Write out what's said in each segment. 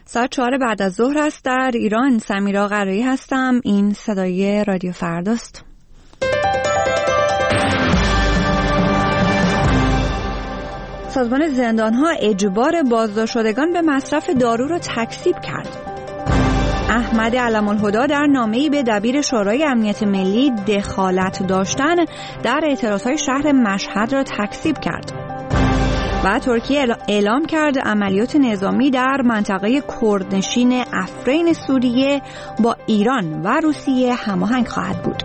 ساعت 4 بعد از ظهر است در ایران. سمیرا قرایی هستم. این صدای رادیو فرداست. سازمان زندان‌ها اجبار بازداشت شدگان به مصرف دارو را تکذیب کرد. احمد علم‌الهدی در نامه‌ای به دبیر شورای امنیت ملی دخالت داشتن در اعتراضهای شهر مشهد را تکذیب کرد. و ترکیه اعلام کرد عملیات نظامی در منطقه کردنشین افرین سوریه با ایران و روسیه هماهنگ خواهد بود.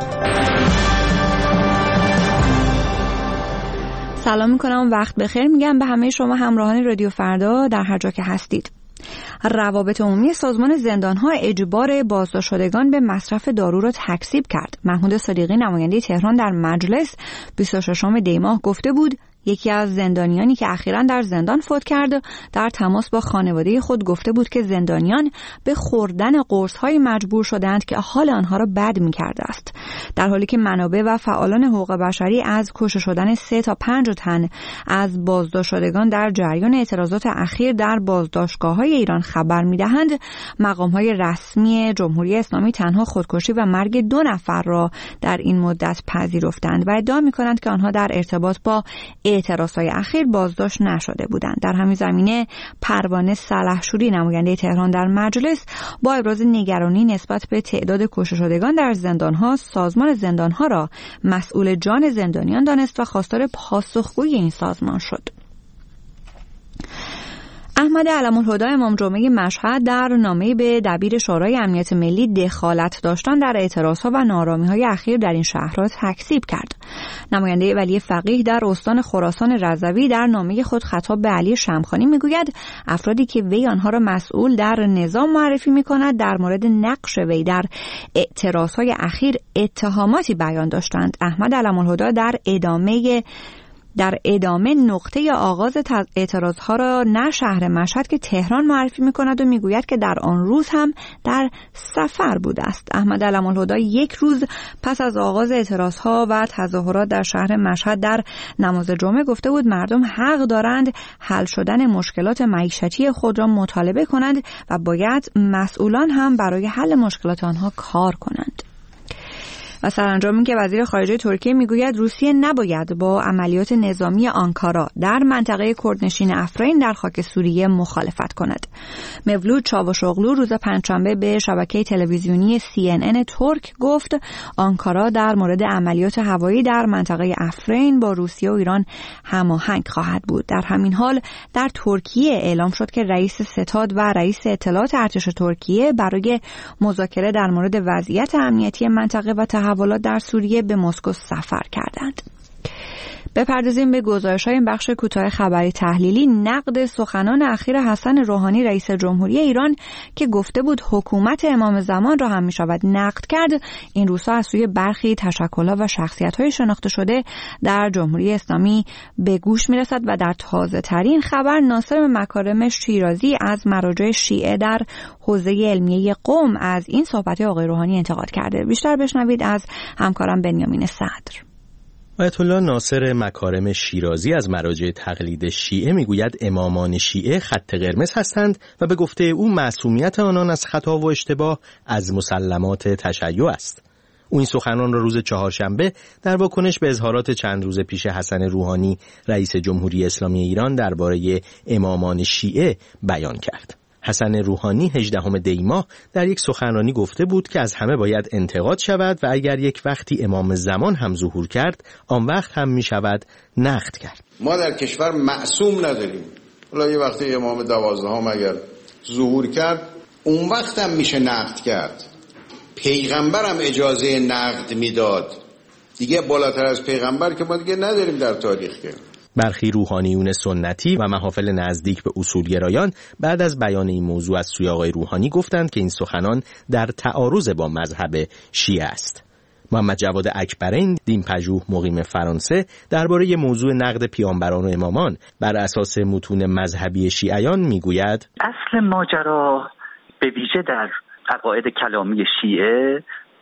سلام میکنم، وقت بخیر میگم به همه شما همراهان رادیو فردا در هر جا که هستید. روابط عمومی سازمان زندان‌ها اجبار بازداشت شدگان به مصرف دارو را تکذیب کرد. محمود صادقی نماینده تهران در مجلس 26 دی ماه گفته بود یکی از زندانیانی که اخیراً در زندان فوت کرد در تماس با خانواده خود گفته بود که زندانیان به خوردن قرص‌های مجبور شدند که حال آنها را بد می‌کرده است، در حالی که منابع و فعالان حقوق بشری از کشته شدن 3 تا 5 تن از بازداشت شدگان در جریان اعتراضات اخیر در بازداشتگاه‌های ایران خبر می‌دهند. مقام‌های رسمی جمهوری اسلامی تنها خودکشی و مرگ 2 نفر را در این مدت پذیرفتند و ادعا می‌کنند که آنها در ارتباط با اعتراضهای اخیر بازداشت نشده بودند. در همین زمینه پروانه سلحشوری نماینده تهران در مجلس با ابراز نگرانی نسبت به تعداد کشته شدگان در زندان‌ها سازمان زندان‌ها را مسئول جان زندانیان دانست و خواستار پاسخگویی این سازمان شد. احمد علم‌الهدی امام جمعه مشهد در نامه‌ای به دبیر شورای امنیت ملی دخالت داشتن در اعتراضها و ناآرامی‌های اخیر در این شهر را تکذیب کرد. نماینده ولی فقیه در استان خراسان رضوی در نامه خود خطاب به علی شمخانی میگوید افرادی که وی آنها را مسئول در نظام معرفی می‌کند در مورد نقش وی در اعتراضهای اخیر اتهاماتی بیان داشتند. احمد علم‌الهدی در ادامه نقطه آغاز اعتراضها را نه شهر مشهد که تهران معرفی می‌کند و میگوید که در آن روز هم در سفر بوده است. احمد علم‌الهدی 1 روز پس از آغاز اعتراضها و تظاهرات در شهر مشهد در نماز جمعه گفته بود مردم حق دارند حل شدن مشکلات معیشتی خود را مطالبه کنند و باید مسئولان هم برای حل مشکلات آنها کار کنند. و سرانجام این که وزیر خارجه ترکیه میگوید روسیه نباید با عملیات نظامی آنکارا در منطقه کردنشین افرین در خاک سوریه مخالفت کند. مولود چاوشوغلو روز پنجشنبه به شبکه تلویزیونی CNN ترک گفت آنکارا در مورد عملیات هوایی در منطقه افرین با روسیه و ایران هماهنگ خواهد بود. در همین حال در ترکیه اعلام شد که رئیس ستاد و رئیس اطلاعات ارتش ترکیه برای مذاکره در مورد وضعیت امنیتی منطقه و تحولات در سوریه به مسکو سفر کردند. بپردازیم به گزارش‌های این بخش کوتاه خبری تحلیلی. نقد سخنان اخیر حسن روحانی رئیس جمهوری ایران که گفته بود حکومت امام زمان را هم می‌شود نقد کرد، این روزها از سوی برخی تشکل‌ها و شخصیت‌های شناخته شده در جمهوری اسلامی به گوش می‌رسد و در تازه‌ترین خبر ناصر مکارم شیرازی از مراجع شیعه در حوزه علمیه قم از این صحبت‌های آقای روحانی انتقاد کرده. بیشتر بشنوید از همکارم بنیامین صدر. آیت الله ناصر مکارم شیرازی از مراجع تقلید شیعه میگوید امامان شیعه خط قرمز هستند و به گفته او معصومیت آنان از خطا و اشتباه از مسلمات تشیع است. او این سخنان را روز چهارشنبه در واکنش به اظهارات چند روز پیش حسن روحانی رئیس جمهوری اسلامی ایران درباره امامان شیعه بیان کرد. حسن روحانی 18 دی ماه در یک سخنرانی گفته بود که از همه باید انتقاد شود و اگر یک وقتی امام زمان هم ظهور کرد آن وقت هم می شود نقد کرد. ما در کشور معصوم نداریم. حالا یه وقتی امام 12 اگر ظهور کرد اون وقت هم میشه نقد کرد. پیغمبر هم اجازه نقد میداد. دیگه بالاتر از پیغمبر که ما دیگه نداریم در تاریخ. که برخی روحانیون سنتی و محافل نزدیک به اصولگرایان بعد از بیان این موضوع از سوی آقای روحانی گفتند که این سخنان در تعارض با مذهب شیعه است. محمد جواد اکبرین دینپژوه مقیم فرانسه درباره موضوع نقد پیامبران و امامان بر اساس متون مذهبی شیعیان میگوید اصل ماجرا به ویژه در عقاید کلامی شیعه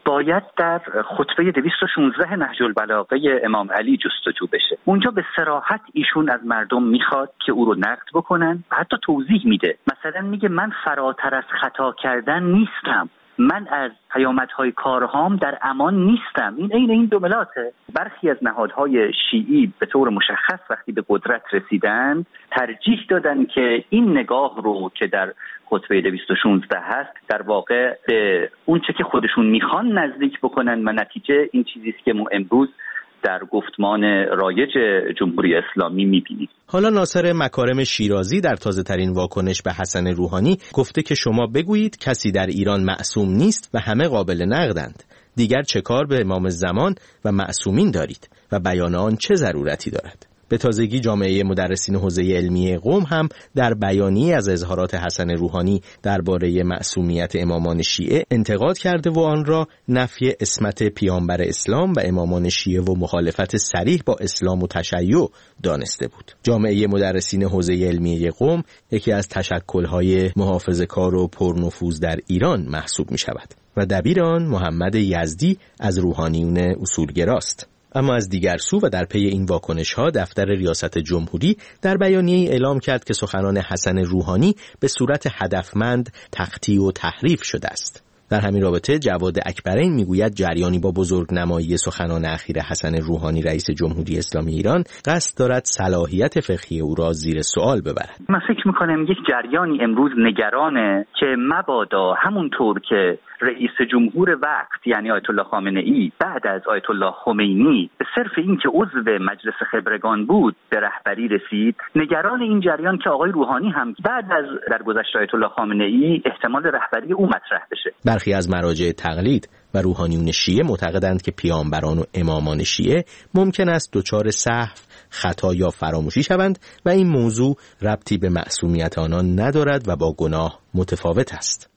باید در خطبه 216 نهج البلاغه امام علی جستجو بشه. اونجا به صراحت ایشون از مردم میخواد که او رو نقد بکنن و حتی توضیح میده. مثلا میگه من فراتر از خطا کردن نیستم، من از پیامدهای کارهام در امان نیستم. این دو ملاته. برخی از نهادهای شیعی به طور مشخص وقتی به قدرت رسیدن ترجیح دادن که این نگاه رو که در خطبه 216 هست در واقع به اون چه که خودشون میخوان نزدیک بکنن و نتیجه این چیزیست که ما امروز در گفتمان رایج جمهوری اسلامی میبینیم. حالا ناصر مکارم شیرازی در تازه ترین واکنش به حسن روحانی گفته که شما بگویید کسی در ایران معصوم نیست و همه قابل نقدند. دیگر چه کار به امام زمان و معصومین دارید و بیان آن چه ضرورتی دارد؟ به تازگی جامعه مدرسین حوزه علمی قم هم در بیانیه از اظهارات حسن روحانی درباره معصومیت امامان شیعه انتقاد کرده و آن را نفی عصمت پیامبر اسلام و امامان شیعه و مخالفت صریح با اسلام و تشیع دانسته بود. جامعه مدرسین حوزه علمی قم یکی از تشکل‌های محافظه‌کار و پرنفوذ در ایران محسوب می‌شود و دبیر آن محمد یزدی از روحانیون اصولگراست. اما از دیگر سو و در پی این واکنش‌ها دفتر ریاست جمهوری در بیانیه‌ای اعلام کرد که سخنان حسن روحانی به صورت هدفمند تقطیع و تحریف شده است. در همین رابطه جواد اکبرین میگوید جریانی با بزرگنمایی سخنان اخیر حسن روحانی رئیس جمهوری اسلامی ایران قصد دارد صلاحیت فقهی او را زیر سوال ببرد. من فکر می‌کنم یک جریانی امروز نگرانه که مبادا همونطور که رئیس جمهور وقت یعنی آیت الله خامنه‌ای بعد از آیت الله خمینی به صرف این که عضو مجلس خبرگان بود به رهبری رسید، نگران این جریان که آقای روحانی هم بعد از درگذشت آیت الله خامنه‌ای احتمال رهبری او مطرح بشه. برخی از مراجع تقلید و روحانیون شیعه معتقدند که پیامبران و امامان شیعه ممکن است دچار سهو، خطا یا فراموشی شوند و این موضوع ربطی به معصومیت آنان ندارد و با گناه متفاوت است.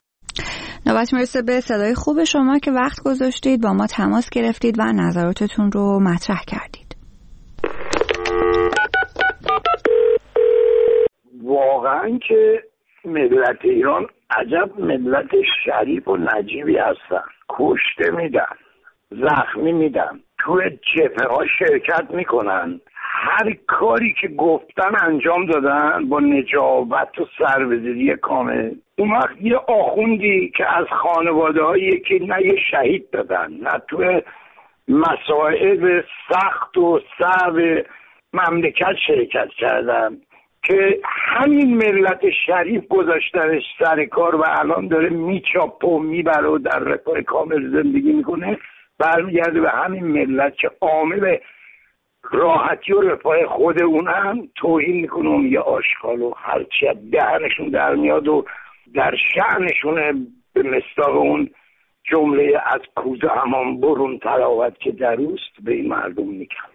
نوبت میرسه به صدای خوب شما که وقت گذاشتید با ما تماس گرفتید و نظراتتون رو مطرح کردید. واقعا که ملت ایران عجب ملت شریف و نجیبی هستن. کشته میدن، زخمی میدن، توی جبهه ها شرکت میکنن، هر کاری که گفتن انجام دادن با نجابت و سربزیری کامل. اون وقت یه آخوندی که از خانواده هایی که نه یه شهید دادن نه توی مسائل سخت و صعب مملکت شرکت کردن که همین ملت شریف گذاشتنش سر کار و الان داره میچاپه و میبره و در رفاه کامل زندگی میکنه، برمیگرده به همین ملت که عامل راحتی و رفاه خود اون هم توهین میکنه و میگه آشغال و هرچی دهنشون در میاد و در شأنشونه به مصداق اون جمله از کوزه همان برون تلاوت که دروست به این مردم میگن.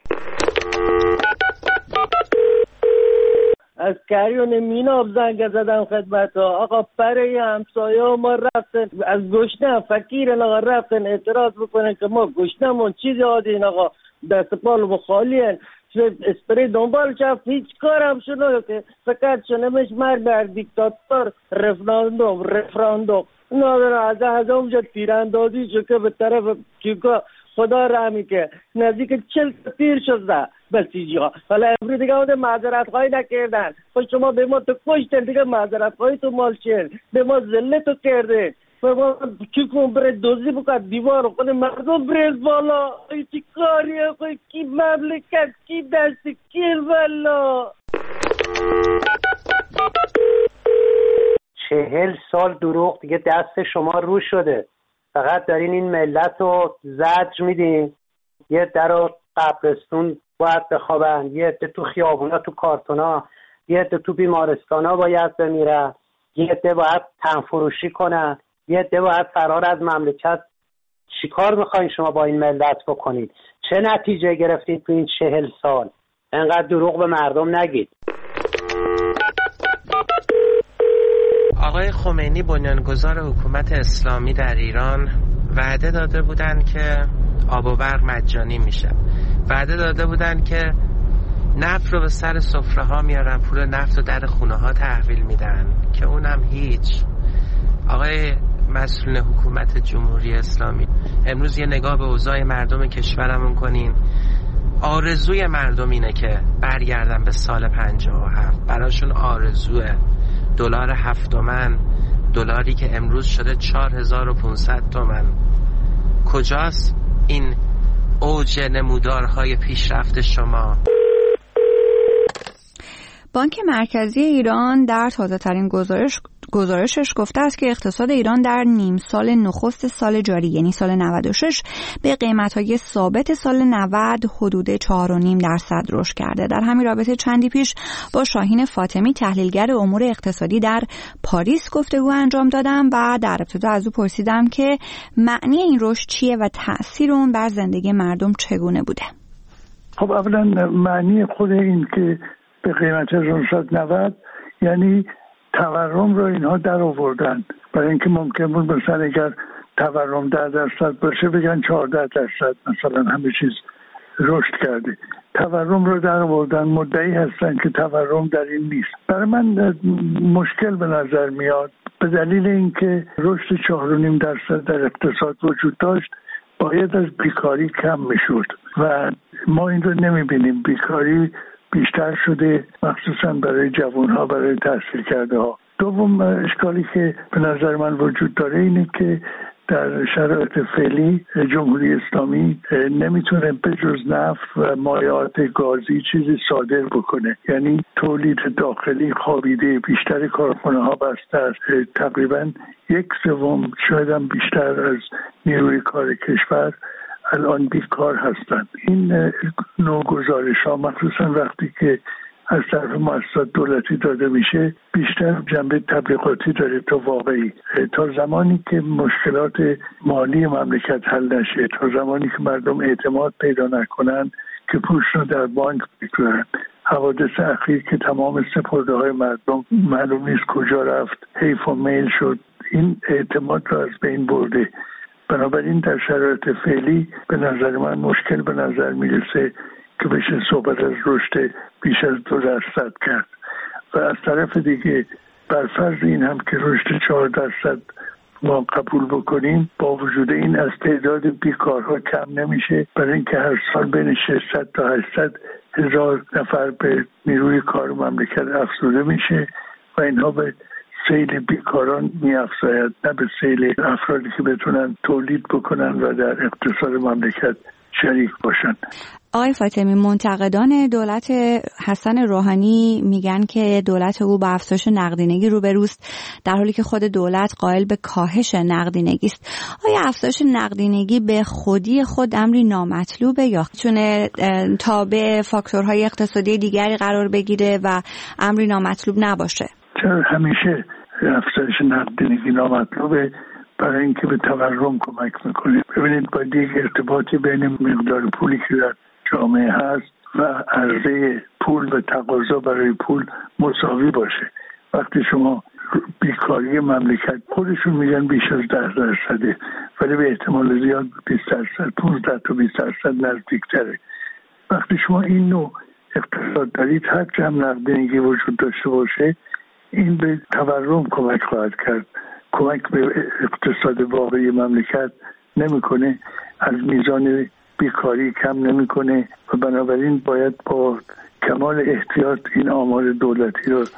از کریون میناب زنگ زدم خدمت ها آقا برای همسایه ما رفتن از گشنه فکیرن آقا رفتن اعتراض بکنن که ما گشنمون چیزی آدین آقا دست پالو بخالی هن اسپری دنبال شفت هیچ کار هم شنو که فقط شنمش مرگ بر دیکتاتور رفراندوم نادر از اونجا تیراندازی شو که به طرف چیکا خدا رحمی که نزدیک 40 تیر شده بسیجی ها. حالا امروز دیگه آده معذرت خواهی نکردن خب شما به ما تو کشتن دیگه معذرت خواهی تو مال چین به ما ذله تو کرده به ما چیکون بره دوزی بکن دیوار رو کنه مردم بریز بالا چی کاریه خوی کی مملکت کی دستی کیل بالا 40 سال دروغ دیگه دست شما رو شده، فقط دارین این ملت رو زجر میدین. یه در قبرستون باید بخوابن، یه عده تو خیابونا تو کارتونا، یه عده تو بیمارستانا باید بمیرن، یه عده باید تنفروشی کنن، یه عده باید فرار از مملکت. چیکار میخواین شما با این ملت بکنید؟ چه نتیجه گرفتید تو این 40 سال؟ انقدر دروغ به مردم نگید. آقای خمینی بنیانگذار حکومت اسلامی در ایران وعده داده بودن که آب و برق مجانی میشه، وعده داده بودن که نفت رو به سر سفره ها میارن، پول نفت رو در خونه ها تحویل میدن که اونم هیچ. آقای مسئولین حکومت جمهوری اسلامی امروز یه نگاه به اوضاع مردم کشورمون کنین. آرزوی مردم اینه که برگردن به سال 57. براشون آرزوه دلار 7 تومن، دلاری که امروز شده 4500 تومن. کجاست این اوج نمودارهای پیشرفت شما؟ بانک مرکزی ایران در تازه‌ترین گزارشش گفته است که اقتصاد ایران در نیم سال نخست سال جاری یعنی سال 96 به قیمت‌های ثابت سال 90 حدود 4.5% رشد کرده. در همین رابطه چندی پیش با شاهین فاطمی تحلیلگر امور اقتصادی در پاریس گفتگو انجام دادم و در ابتدا از او پرسیدم که معنی این رشد چیه و تأثیر اون بر زندگی مردم چگونه بوده. خب اولا معنی خود این که به قیمت 990 یعنی تورم رو اینها در آوردن، برای اینکه ممکن بود مثلا اگر تورم 10% باشه بگن 14% مثلا همه چیز رشد کرده. تورم رو در آوردن، مدعی هستن که تورم در این نیست. برای من مشکل به نظر میاد به دلیل اینکه رشد 4.5% در اقتصاد وجود داشت، باید از بیکاری کم میشد و ما این رو نمیبینیم. بیکاری بیشتر شده، مخصوصا برای جوانها، برای تحصیل کرده ها. دوم اشکالی که به نظر من وجود داره اینه که در شرایط فعلی جمهوری اسلامی نمیتونه به جز نفت و مایعات گازی چیزی صادر بکنه، یعنی تولید داخلی خوابیده، بیشتر کارخانه ها بسته است. تقریبا 1/3 شاید هم بیشتر از نیروی کار کشور الان بیکار هستند. این نوع گزارش ها مخصوصا وقتی که از طرف مؤسسات دولتی داده میشه بیشتر جنبه تبلیغاتی داره تا واقعی. تا زمانی که مشکلات مالی مملکت حل نشه، تا زمانی که مردم اعتماد پیدا نکنن که پولش رو در بانک بگذارن، حوادث اخیر که تمام سپرده های مردم معلوم نیست کجا رفت، حیف و میل شد، این اعتماد رو از بین برده. بنابراین در شرایط فعلی به نظر من مشکل به نظر میرسه که بشه صحبت از رشد بیش از 2% کرد. و از طرف دیگه برفرض این هم که رشد 4% ما قبول بکنیم، با وجود این از تعداد بیکارها کم نمیشه، برای اینکه هر سال بین 600 تا 800 هزار نفر به نیروی کار مملکت افزوده میشه و اینها به سیل بیکاران می‌افزاید، نه به سیل افرادی که بتونن تولید بکنن و در اقتصاد مملکت شریک باشن. آقای فاطمی، منتقدان دولت حسن روحانی میگن که دولت او با افزایش نقدینگی روبروست، در حالی که خود دولت قائل به کاهش نقدینگی است. آیا افزایش نقدینگی به خودی خود امری نامطلوبه یا میتونه تابع فاکتورهای اقتصادی دیگری قرار بگیره و امری نامطلوب نباشه؟ چرا همیشه افزایش نقدینگی نامطلوبه؟ برای اینکه به تورم کمک میکنه. ببینید باید یک ارتباطی بین مقدار پولی که در جامعه هست و عرضه پول و تقاضا برای پول مساوی باشه. وقتی شما بیکاری مملکت خودشون میگن بیش از 10%، ولی به احتمال زیاد 20%، 15 تا 20% نزدیکتره. وقتی شما این نوع اقتصاد دارید، هر هم نقدینگی وجود داشته باشه، این به تورم کمک خواهد کرد، کمک به اقتصاد واقعی مملکت نمیکنه، از میزان بیکاری کم نمیکنه و بنابراین باید با کمال احتیاط این آمار دولتی رو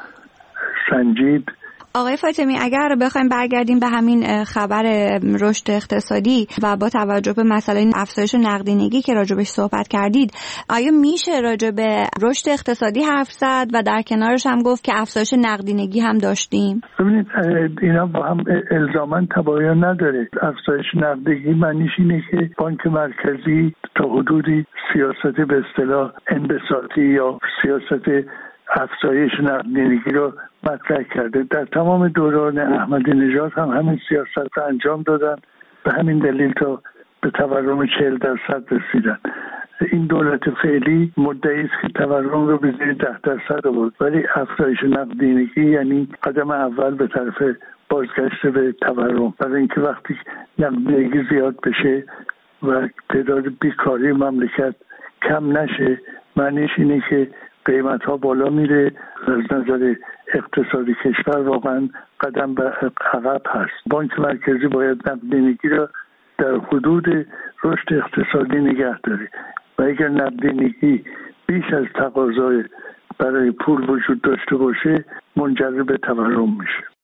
سنجید. آقای فاطمی، اگر بخوایم برگردیم به همین خبر رشد اقتصادی و با توجه به مسئله افزایش نقدینگی که راجبش صحبت کردید، آیا میشه راجب به رشد اقتصادی حرف زد و در کنارش هم گفت که افزایش نقدینگی هم داشتیم؟ ببینید اینا با هم الزاماً تباین نداره. افزایش نقدینگی معنیش اینه که بانک مرکزی تا حدودی سیاست به اصطلاح انبساطی یا سیاست افزایش نقدینگی رو مطرح کرده. در تمام دوران احمدی نژاد هم همین سیاست رو انجام دادن، به همین دلیل تا به تورم 40% رسیدن. این دولت فعلی مدعی است که تورم رو به زیر 10% آورد، ولی افزایش نقدینگی یعنی قدم اول به طرف بازگشت به تورم، برای اینکه وقتی نقدینگی زیاد بشه و تعداد بیکاری مملکت کم نشه، معنیش اینه که قیمت ها بالا میره، از نظر اقتصادی کشور واقعا قدم به عقب هست. بانک مرکزی باید نقدینگی را در حدود رشد اقتصادی نگه داره و اگر نقدینگی بیش از تقاضای برای پول وجود داشته باشه منجر به تورم میشه.